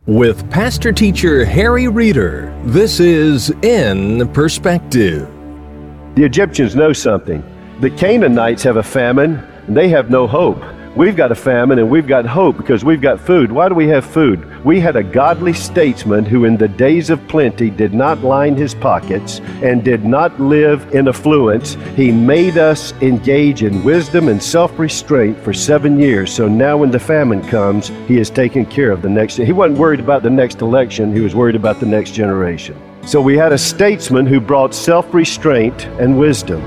With Pastor Teacher Harry Reeder, this is In Perspective. The Egyptians know something. The Canaanites have a famine, and they have no hope. We've got a famine, and we've got hope because we've got food. Why do we have food? We had a godly statesman who in the days of plenty did not line his pockets and did not live in affluence. He made us engage in wisdom and self-restraint for 7 years. So now when the famine comes, he is taking care of the next. He wasn't worried about the next election. He was worried about the next generation. So we had a statesman who brought self-restraint and wisdom.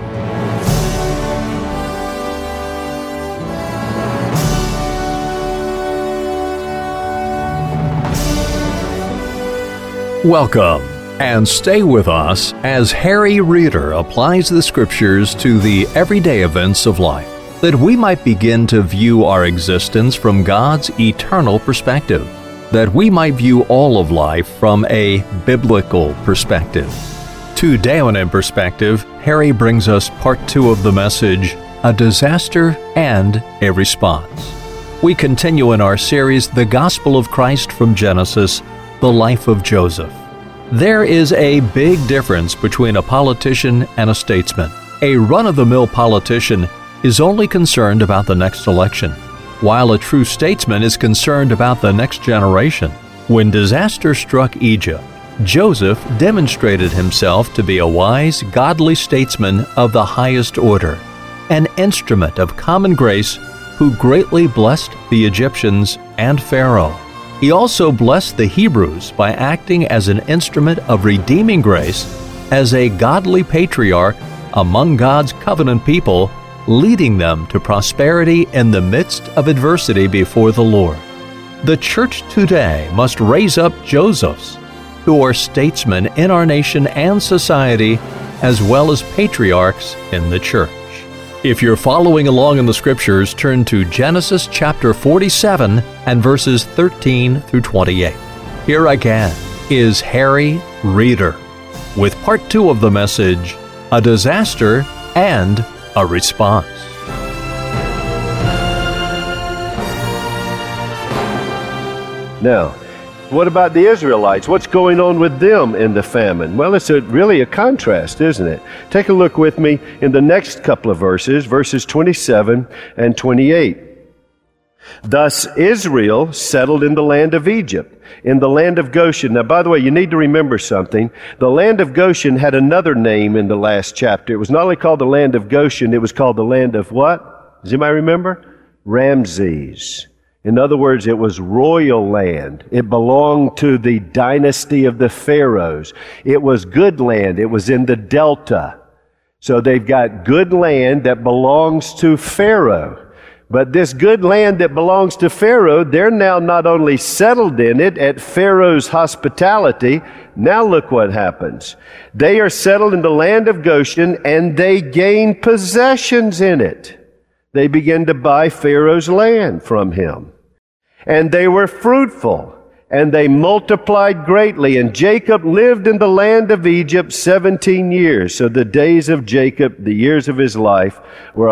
Welcome, and stay with us as Harry Reeder applies the Scriptures to the everyday events of life, that we might begin to view our existence from God's eternal perspective, that we might view all of life from a biblical perspective. Today on In Perspective, Harry brings us part 2 of the message, A Disaster and a Response. We continue in our series, The Gospel of Christ from Genesis, the life of Joseph. There is a big difference between a politician and a statesman. A run-of-the-mill politician is only concerned about the next election, while a true statesman is concerned about the next generation. When disaster struck Egypt, Joseph demonstrated himself to be a wise, godly statesman of the highest order, an instrument of common grace who greatly blessed the Egyptians and Pharaoh. He also blessed the Hebrews by acting as an instrument of redeeming grace, as a godly patriarch among God's covenant people, leading them to prosperity in the midst of adversity before the Lord. The church today must raise up Josephs, who are statesmen in our nation and society, as well as patriarchs in the church. If you're following along in the Scriptures, turn to Genesis chapter 47 and verses 13 through 28. Here again is Harry Reeder with part 2 of the message, A Disaster and a Response. Now, what about the Israelites? What's going on with them in the famine? Well, it's really a contrast, isn't it? Take a look with me in the next couple of verses, verses 27 and 28. Thus Israel settled in the land of Egypt, in the land of Goshen. Now, by the way, you need to remember something. The land of Goshen had another name in the last chapter. It was not only called the land of Goshen, it was called the land of what? Does anybody remember? Ramses. In other words, it was royal land. It belonged to the dynasty of the Pharaohs. It was good land. It was in the delta. So they've got good land that belongs to Pharaoh. But this good land that belongs to Pharaoh, they're now not only settled in it at Pharaoh's hospitality. Now look what happens. They are settled in the land of Goshen, and they gain possessions in it. They began to buy Pharaoh's land from him. And they were fruitful, and they multiplied greatly. And Jacob lived in the land of Egypt 17 years. So the days of Jacob, the years of his life, were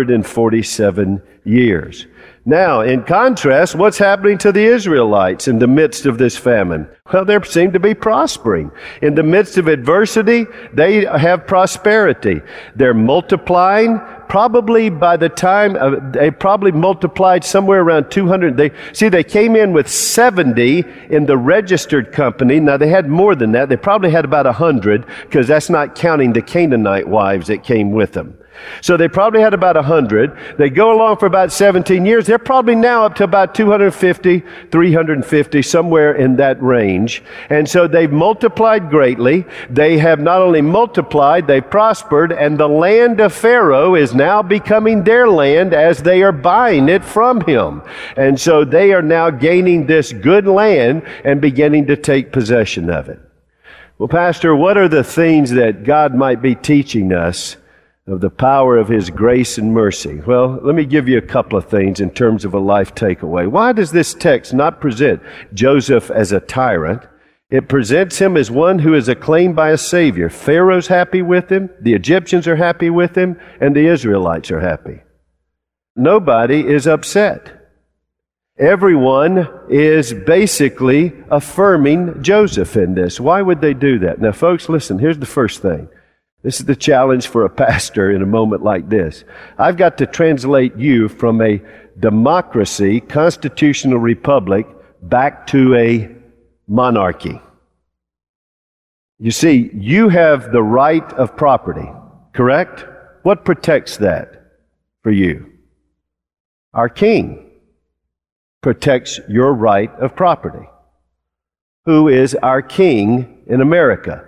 147 years. Now, in contrast, what's happening to the Israelites in the midst of this famine? Well, they seem to be prospering. In the midst of adversity, they have prosperity. They're multiplying. Probably by the time, they probably multiplied somewhere around 200. They came in with 70 in the registered company. Now, they had more than that. They probably had about 100, because that's not counting the Canaanite wives that came with them. So they probably had about 100. They go along for about 17 years. They're probably now up to about 250, 350, somewhere in that range. And so they've multiplied greatly. They have not only multiplied, they've prospered, and the land of Pharaoh is now becoming their land as they are buying it from him. And so they are now gaining this good land and beginning to take possession of it. Well, Pastor, what are the things that God might be teaching us of the power of His grace and mercy? Well, let me give you a couple of things in terms of a life takeaway. Why does this text not present Joseph as a tyrant? It presents him as one who is acclaimed by a Savior. Pharaoh's happy with him, the Egyptians are happy with him, and the Israelites are happy. Nobody is upset. Everyone is basically affirming Joseph in this. Why would they do that? Now, folks, listen, here's the first thing. This is the challenge for a pastor in a moment like this. I've got to translate you from a democracy, constitutional republic, back to a monarchy. You see, you have the right of property, correct? What protects that for you? Our king protects your right of property. Who is our king in America?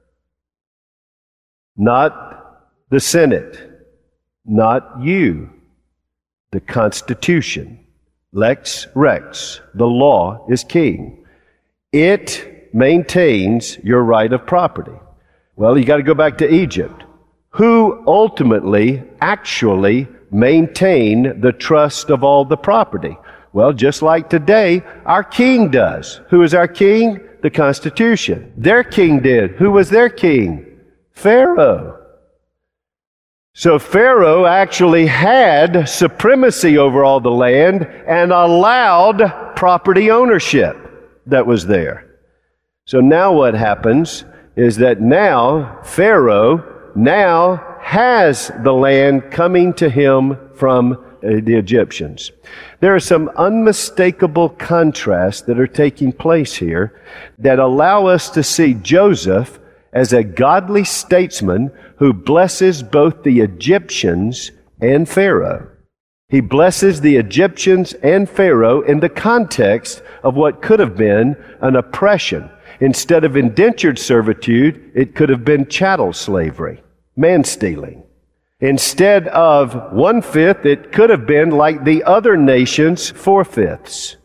Not the Senate, not you. The Constitution. Lex Rex. The law is king. It maintains your right of property. Well, you got to go back to Egypt. Who ultimately, actually maintain the trust of all the property? Well, just like today, our king does. Who is our king? The Constitution. Their king did. Who was their king? Pharaoh. So Pharaoh actually had supremacy over all the land and allowed property ownership that was there. So now what happens is that now Pharaoh now has the land coming to him from the Egyptians. There are some unmistakable contrasts that are taking place here that allow us to see Joseph as a godly statesman who blesses both the Egyptians and Pharaoh. He blesses the Egyptians and Pharaoh in the context of what could have been an oppression. Instead of indentured servitude, it could have been chattel slavery, man-stealing. Instead of 1/5, it could have been like the other nations, 4/5.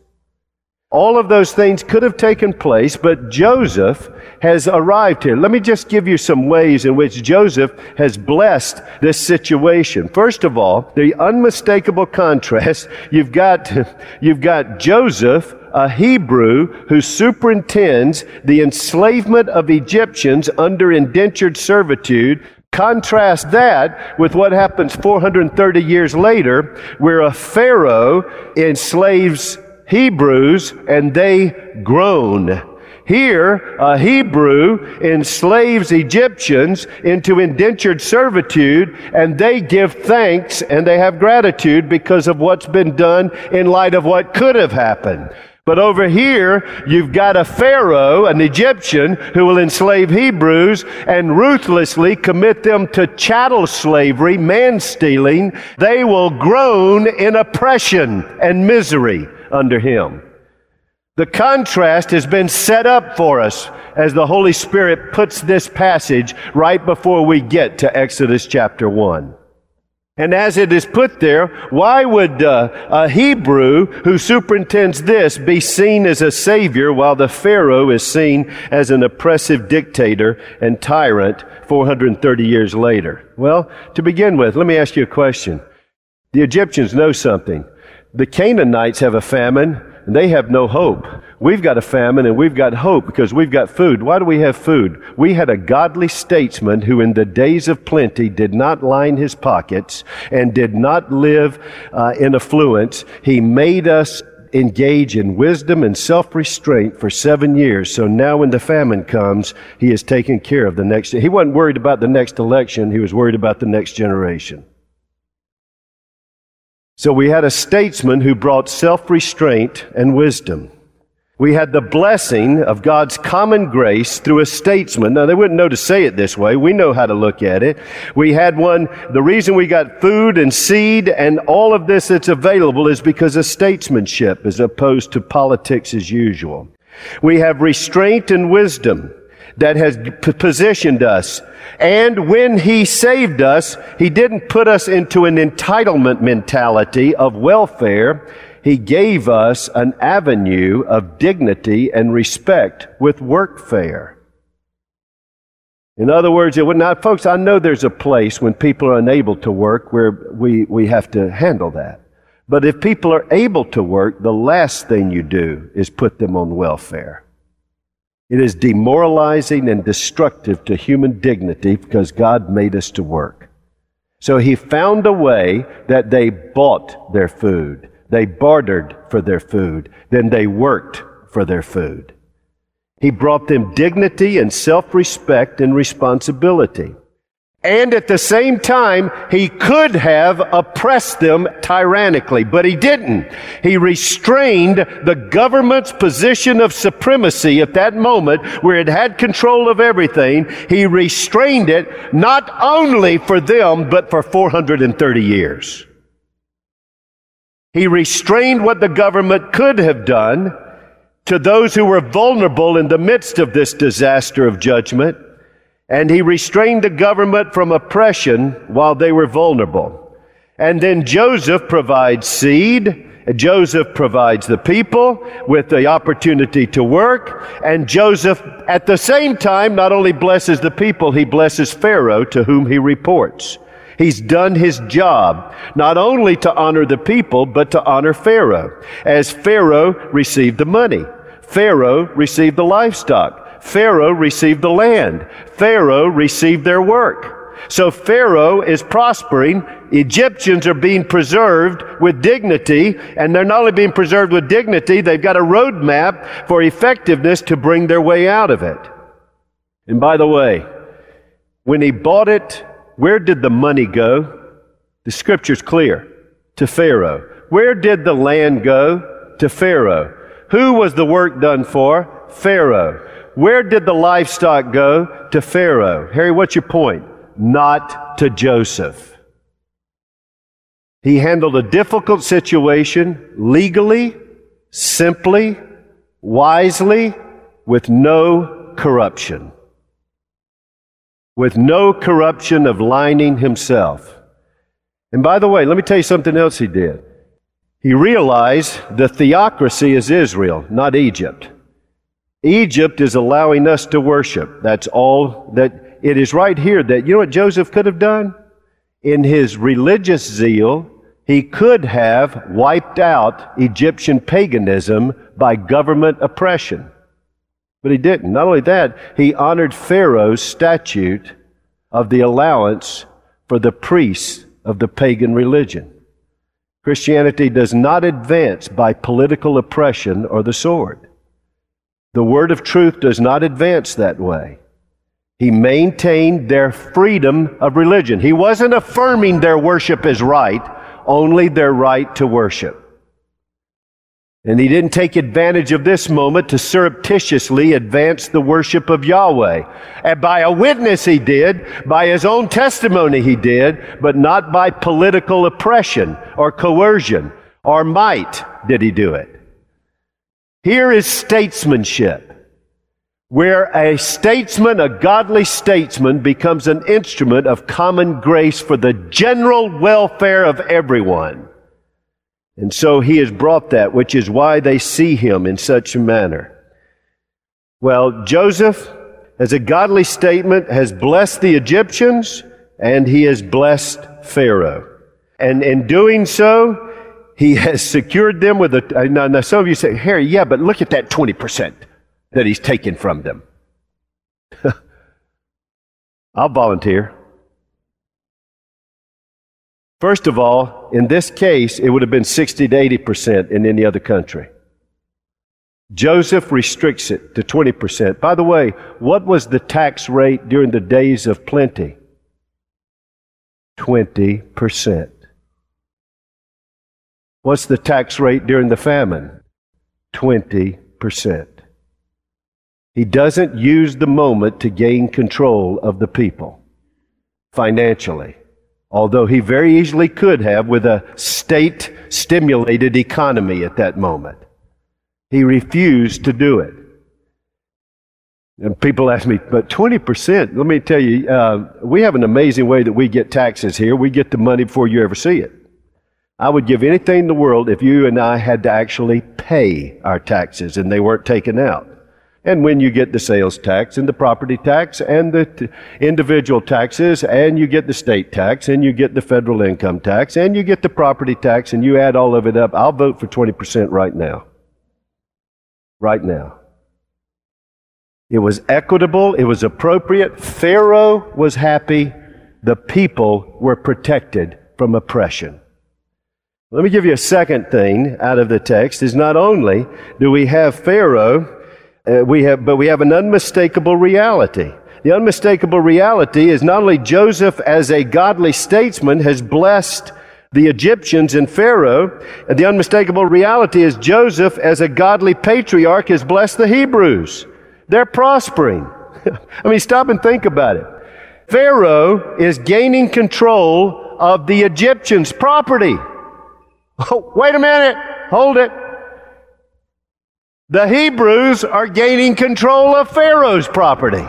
All of those things could have taken place, but Joseph has arrived here. Let me just give you some ways in which Joseph has blessed this situation. First of all, the unmistakable contrast, you've got Joseph, a Hebrew who superintends the enslavement of Egyptians under indentured servitude. Contrast that with what happens 430 years later, where a Pharaoh enslaves Hebrews and they groan. Here, a Hebrew enslaves Egyptians into indentured servitude, and they give thanks and they have gratitude because of what's been done in light of what could have happened. But over here, you've got a Pharaoh, an Egyptian, who will enslave Hebrews and ruthlessly commit them to chattel slavery, man-stealing. They will groan in oppression and misery under him. The contrast has been set up for us as the Holy Spirit puts this passage right before we get to Exodus chapter 1. And as it is put there, why would a Hebrew who superintends this be seen as a savior while the Pharaoh is seen as an oppressive dictator and tyrant 430 years later? Well, to begin with, let me ask you a question. The Egyptians know something. The Canaanites have a famine, and they have no hope. We've got a famine, and we've got hope because we've got food. Why do we have food? We had a godly statesman who in the days of plenty did not line his pockets and did not live in affluence. He made us engage in wisdom and self-restraint for 7 years. So now when the famine comes, he is taking care of the next. He wasn't worried about the next election. He was worried about the next generation. So we had a statesman who brought self-restraint and wisdom. We had the blessing of God's common grace through a statesman. Now, they wouldn't know to say it this way. We know how to look at it. We had one, the reason we got food and seed and all of this that's available is because of statesmanship as opposed to politics as usual. We have restraint and wisdom that has positioned us. And when He saved us, He didn't put us into an entitlement mentality of welfare. He gave us an avenue of dignity and respect with workfare. In other words, it would not, folks, I know there's a place when people are unable to work where we have to handle that. But if people are able to work, the last thing you do is put them on welfare. It is demoralizing and destructive to human dignity because God made us to work. So He found a way that they bought their food. They bartered for their food. Then they worked for their food. He brought them dignity and self-respect and responsibility. And at the same time, he could have oppressed them tyrannically, but he didn't. He restrained the government's position of supremacy at that moment where it had control of everything. He restrained it not only for them, but for 430 years. He restrained what the government could have done to those who were vulnerable in the midst of this disaster of judgment. And he restrained the government from oppression while they were vulnerable. And then Joseph provides seed. Joseph provides the people with the opportunity to work. And Joseph, at the same time, not only blesses the people, he blesses Pharaoh, to whom he reports. He's done his job, not only to honor the people, but to honor Pharaoh. As Pharaoh received the money, Pharaoh received the livestock, Pharaoh received the land. Pharaoh received their work. So Pharaoh is prospering. Egyptians are being preserved with dignity, and they're not only being preserved with dignity, they've got a roadmap for effectiveness to bring their way out of it. And by the way, when he bought it, where did the money go? The scripture's clear. To Pharaoh. Where did the land go? To Pharaoh. Who was the work done for? Pharaoh. Where did the livestock go? To Pharaoh. Harry, what's your point? Not to Joseph. He handled a difficult situation legally, simply, wisely, with no corruption. With no corruption of lining himself. And by the way, let me tell you something else he did. He realized the theocracy is Israel, not Egypt. Egypt is allowing us to worship. That's all that it is right here. That, you know what Joseph could have done? In his religious zeal, he could have wiped out Egyptian paganism by government oppression. But he didn't. Not only that, he honored Pharaoh's statute of the allowance for the priests of the pagan religion. Christianity does not advance by political oppression or the sword. The word of truth does not advance that way. He maintained their freedom of religion. He wasn't affirming their worship as right, only their right to worship. And he didn't take advantage of this moment to surreptitiously advance the worship of Yahweh. And by a witness he did, by his own testimony he did, but not by political oppression or coercion or might did he do it. Here is statesmanship, where a statesman, a godly statesman, becomes an instrument of common grace for the general welfare of everyone. And so he has brought that, which is why they see him in such a manner. Well, Joseph, as a godly statement, has blessed the Egyptians, and he has blessed Pharaoh. And in doing so, he has secured them with a... Now some of you say, Harry, yeah, but look at that 20% that he's taken from them. I'll volunteer. First of all, in this case, it would have been 60 to 80% in any other country. Joseph restricts it to 20%. By the way, what was the tax rate during the days of plenty? 20%. What's the tax rate during the famine? 20%. He doesn't use the moment to gain control of the people financially, although he very easily could have with a state-stimulated economy at that moment. He refused to do it. And people ask me, but 20%, let me tell you, we have an amazing way that we get taxes here. We get the money before you ever see it. I would give anything in the world if you and I had to actually pay our taxes and they weren't taken out. And when you get the sales tax and the property tax and the individual taxes and you get the state tax and you get the federal income tax and you get the property tax and you add all of it up, I'll vote for 20% right now. Right now. It was equitable. It was appropriate. Pharaoh was happy. The people were protected from oppression. Let me give you a second thing out of the text, is not only do we have Pharaoh, but we have an unmistakable reality. The unmistakable reality is not only Joseph as a godly statesman has blessed the Egyptians and Pharaoh, and the unmistakable reality is Joseph as a godly patriarch has blessed the Hebrews. They're prospering. I mean, stop and think about it. Pharaoh is gaining control of the Egyptians' property. Oh, wait a minute. Hold it. The Hebrews are gaining control of Pharaoh's property.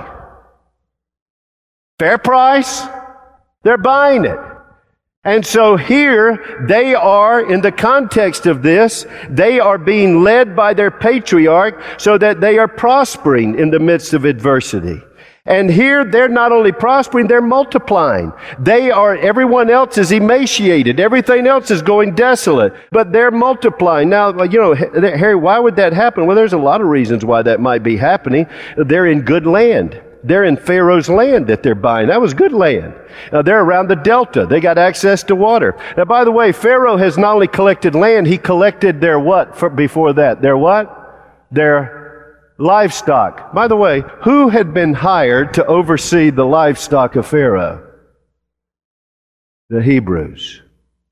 Fair price. They're buying it. And so here they are, in the context of this, they are being led by their patriarch so that they are prospering in the midst of adversity. And here they're not only prospering, they're multiplying. Everyone else is emaciated. Everything else is going desolate. But they're multiplying. Now, Harry, why would that happen? Well, there's a lot of reasons why that might be happening. They're in good land. They're in Pharaoh's land that they're buying. That was good land. Now, they're around the delta. They got access to water. Now, by the way, Pharaoh has not only collected land, he collected their what before that? Their what? Their livestock. By the way, who had been hired to oversee the livestock of Pharaoh? The Hebrews.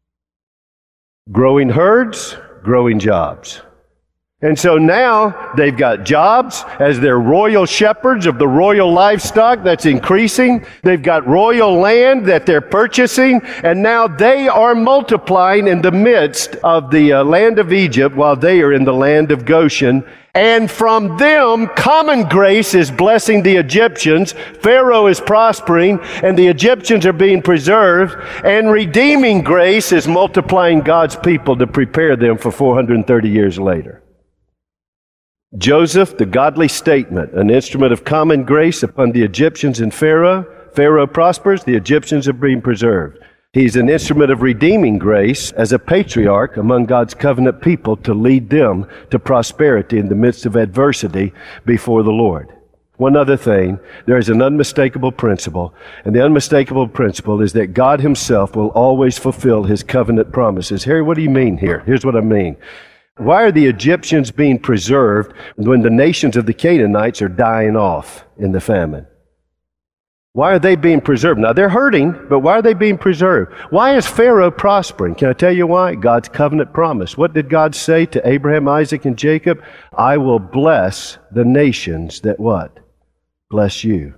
Growing herds, growing jobs. And so now they've got jobs as their royal shepherds of the royal livestock that's increasing. They've got royal land that they're purchasing. And now they are multiplying in the midst of the land of Egypt while they are in the land of Goshen. And from them, common grace is blessing the Egyptians. Pharaoh is prospering, and the Egyptians are being preserved. And redeeming grace is multiplying God's people to prepare them for 430 years later. Joseph, the godly statement, an instrument of common grace upon the Egyptians and Pharaoh. Pharaoh prospers, the Egyptians are being preserved. He's an instrument of redeeming grace as a patriarch among God's covenant people to lead them to prosperity in the midst of adversity before the Lord. One other thing, there is an unmistakable principle, and the unmistakable principle is that God Himself will always fulfill His covenant promises. Harry, what do you mean here? Here's what I mean. Why are the Egyptians being preserved when the nations of the Canaanites are dying off in the famine? Why are they being preserved? Now, they're hurting, but why are they being preserved? Why is Pharaoh prospering? Can I tell you why? God's covenant promise. What did God say to Abraham, Isaac, and Jacob? I will bless the nations that what? Bless you.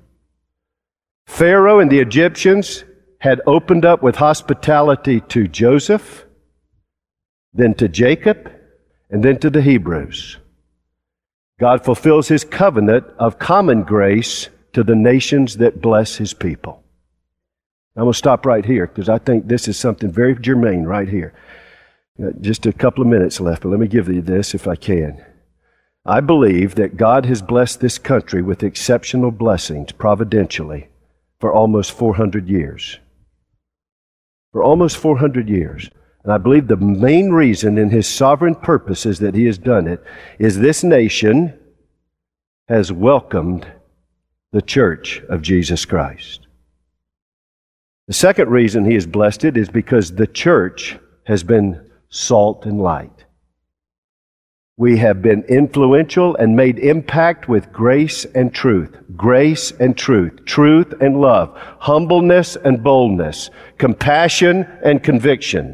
Pharaoh and the Egyptians had opened up with hospitality to Joseph, then to Jacob, and then to the Hebrews. God fulfills His covenant of common grace to the nations that bless His people. I'm going to stop right here because I think this is something very germane right here. Just a couple of minutes left, but let me give you this if I can. I believe that God has blessed this country with exceptional blessings providentially for almost 400 years. For almost 400 years. And I believe the main reason in His sovereign purposes that He has done it is this nation has welcomed the church of Jesus Christ. The second reason He has blessed it is because the church has been salt and light. We have been influential and made impact with grace and truth. Grace and truth. Truth and love. Humbleness and boldness. Compassion and conviction.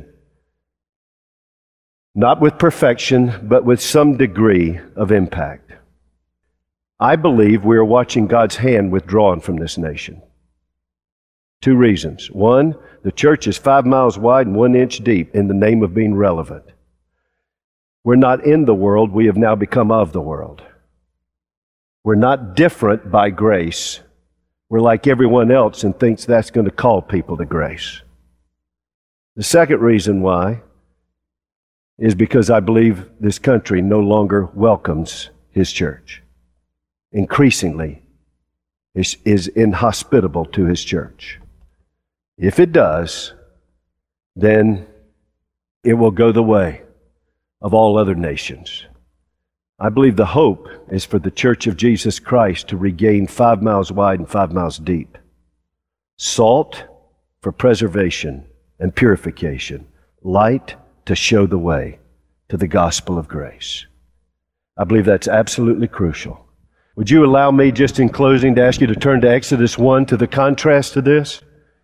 Not with perfection, but with some degree of impact. I believe we are watching God's hand withdrawn from this nation. Two reasons. One, the church is 5 miles wide and 1 inch deep in the name of being relevant. We're not in the world, we have now become of the world. We're not different by grace. We're like everyone else and thinks that's going to call people to grace. The second reason why is because I believe this country no longer welcomes His church. Increasingly is inhospitable to His church. If it does, then it will go the way of all other nations. I believe the hope is for the Church of Jesus Christ to regain 5 miles wide and 5 miles deep. Salt for preservation and purification. Light to show the way to the gospel of grace. I believe that's absolutely crucial. Would you allow me, just in closing, to ask you to turn to Exodus 1 to the contrast to this?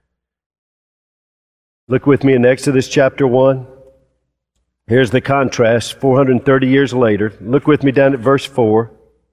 Look with me in Exodus chapter 1. Here's the contrast 430 years later. Look with me down at verse 4.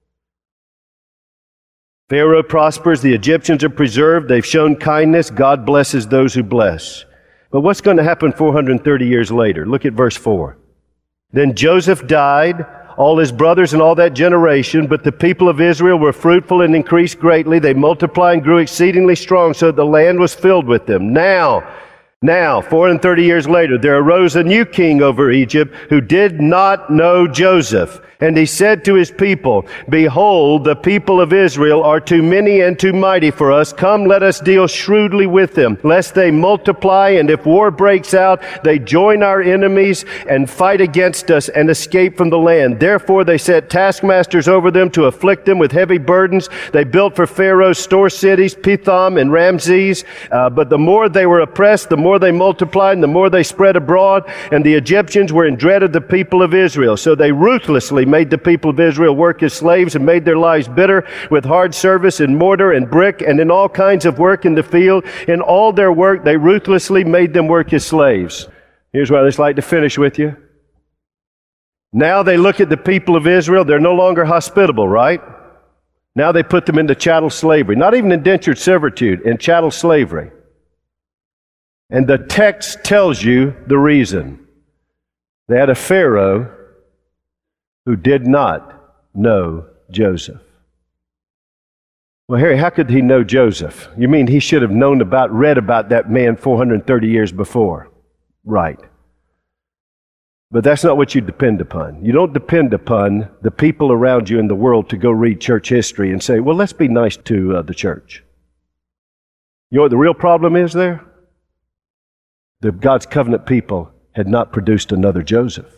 Pharaoh prospers, the Egyptians are preserved, they've shown kindness, God blesses those who bless. But what's going to happen 430 years later? Look at verse 4. Then Joseph died, all his brothers and all that generation, but the people of Israel were fruitful and increased greatly. They multiplied and grew exceedingly strong, so that the land was filled with them. Now, 430 years later, there arose a new king over Egypt who did not know Joseph. And he said to his people, Behold, the people of Israel are too many and too mighty for us. Come, let us deal shrewdly with them, lest they multiply, and if war breaks out, they join our enemies and fight against us and escape from the land. Therefore they set taskmasters over them to afflict them with heavy burdens. They built for Pharaoh store cities, Pithom and Ramses. But the more they were oppressed, the more they multiplied, and the more they spread abroad. And the Egyptians were in dread of the people of Israel. So they ruthlessly made the people of Israel work as slaves and made their lives bitter with hard service in mortar and brick and in all kinds of work in the field. In all their work, they ruthlessly made them work as slaves. Here's where I'd just like to finish with you. Now they look at the people of Israel. They're no longer hospitable, right? Now they put them into chattel slavery. Not even indentured servitude, in chattel slavery. And the text tells you the reason. They had a Pharaoh who did not know Joseph. Well, Harry, how could he know Joseph? You mean he should have read about that man 430 years before? Right. But that's not what you depend upon. You don't depend upon the people around you in the world to go read church history and say, well, let's be nice to the church. You know what the real problem is there? God's covenant people had not produced another Joseph.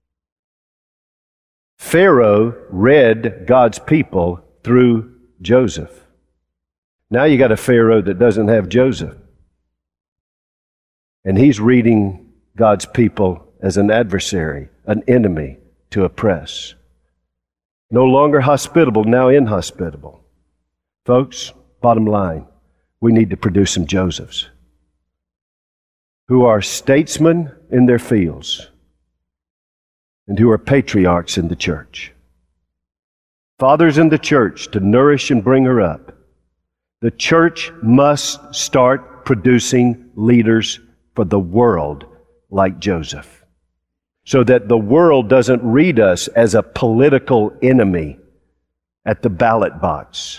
Pharaoh read God's people through Joseph. Now you got a Pharaoh that doesn't have Joseph. And he's reading God's people as an adversary, an enemy to oppress. No longer hospitable, now inhospitable. Folks, bottom line, we need to produce some Josephs who are statesmen in their fields and who are patriarchs in the church. Fathers in the church to nourish and bring her up. The church must start producing leaders for the world like Joseph, so that the world doesn't read us as a political enemy at the ballot box.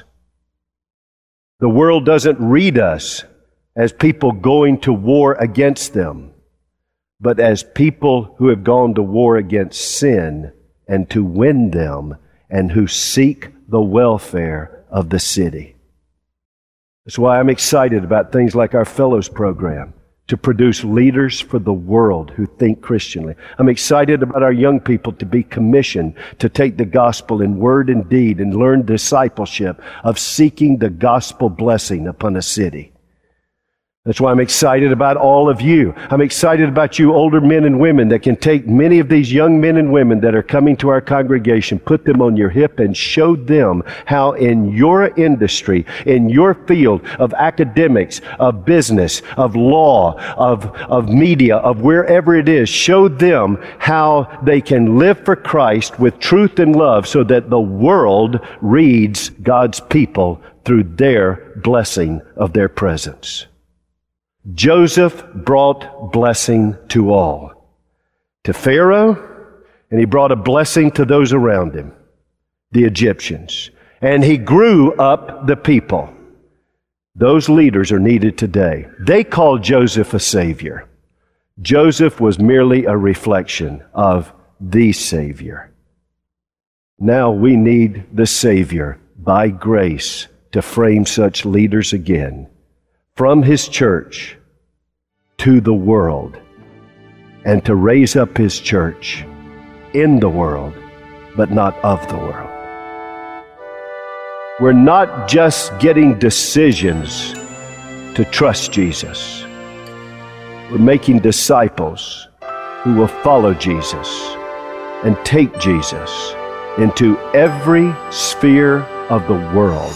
The world doesn't read us as people going to war against them, but as people who have gone to war against sin and to win them and who seek the welfare of the city. That's why I'm excited about things like our Fellows program to produce leaders for the world who think Christianly. I'm excited about our young people to be commissioned to take the gospel in word and deed and learn discipleship of seeking the gospel blessing upon a city. That's why I'm excited about all of you. I'm excited about you older men and women that can take many of these young men and women that are coming to our congregation, put them on your hip and show them how in your industry, in your field of academics, of business, of law, of media, of wherever it is, show them how they can live for Christ with truth and love so that the world reads God's people through their blessing of their presence. Joseph brought blessing to all. To Pharaoh, and he brought a blessing to those around him, the Egyptians. And he grew up the people. Those leaders are needed today. They called Joseph a savior. Joseph was merely a reflection of the Savior. Now we need the Savior by grace to frame such leaders again, from His church to the world, and to raise up His church in the world, but not of the world. We're not just getting decisions to trust Jesus. We're making disciples who will follow Jesus and take Jesus into every sphere of the world.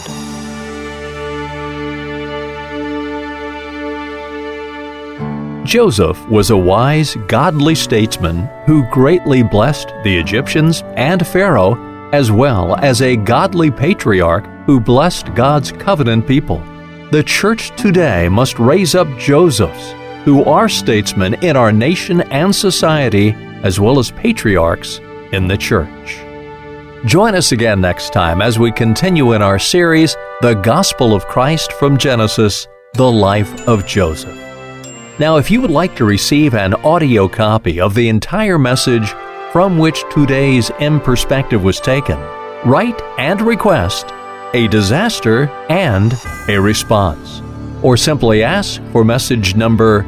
Joseph was a wise, godly statesman who greatly blessed the Egyptians and Pharaoh, as well as a godly patriarch who blessed God's covenant people. The church today must raise up Josephs, who are statesmen in our nation and society, as well as patriarchs in the church. Join us again next time as we continue in our series, The Gospel of Christ from Genesis, The Life of Joseph. Now, if you would like to receive an audio copy of the entire message from which today's In Perspective was taken, write and request a disaster and a response, or simply ask for message number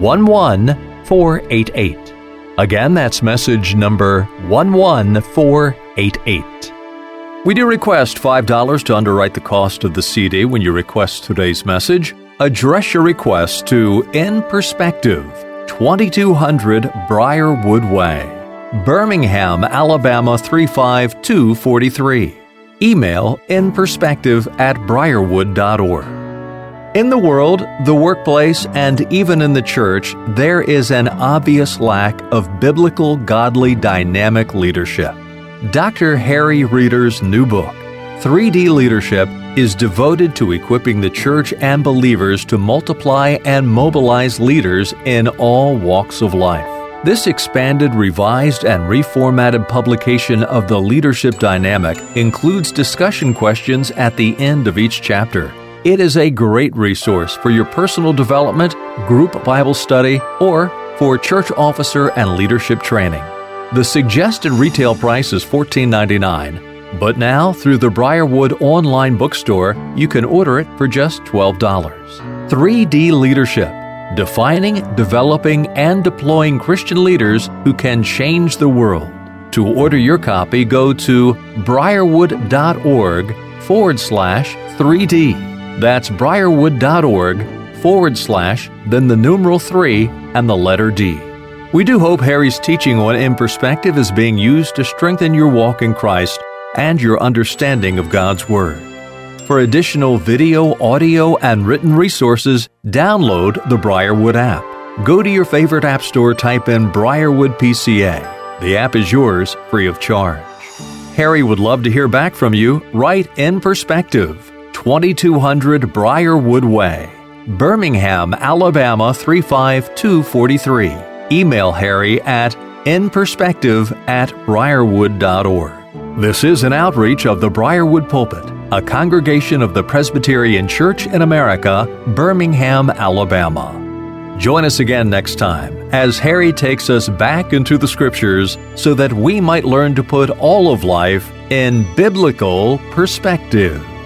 11488. Again, that's message number 11488. We do request $5 to underwrite the cost of the CD when you request today's message. Address your request to In Perspective, 2200 Briarwood Way, Birmingham, Alabama 35243. Email inperspective@briarwood.org. In the world, the workplace, and even in the church, there is an obvious lack of biblical, godly, dynamic leadership. Dr. Harry Reeder's new book, 3D Leadership, is devoted to equipping the church and believers to multiply and mobilize leaders in all walks of life. This expanded, revised, and reformatted publication of the leadership dynamic includes discussion questions at the end of each chapter. It is a great resource for your personal development, group Bible study, or for church officer and leadership training. The suggested retail price is $14.99, but now through the Briarwood online bookstore, you can order it for just $12. 3D Leadership, defining, developing, and deploying Christian leaders who can change the world. To order your copy, go to briarwood.org/3D. That's briarwood.org/ then the numeral 3 and the letter D. We do hope Harry's teaching on In Perspective is being used to strengthen your walk in Christ and your understanding of God's Word. For additional video, audio, and written resources, download the Briarwood app. Go to your favorite app store, type in Briarwood PCA. The app is yours, free of charge. Harry would love to hear back from you. Write In Perspective, 2200 Briarwood Way, Birmingham, Alabama 35243. Email Harry at inperspective@briarwood.org. This is an outreach of the Briarwood Pulpit, a congregation of the Presbyterian Church in America, Birmingham, Alabama. Join us again next time as Harry takes us back into the Scriptures so that we might learn to put all of life in biblical perspective.